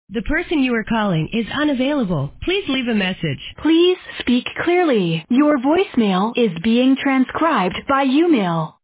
The person you are calling is unavailable. Please leave a message. Please speak clearly. Your voicemail is being transcribed by YouMail.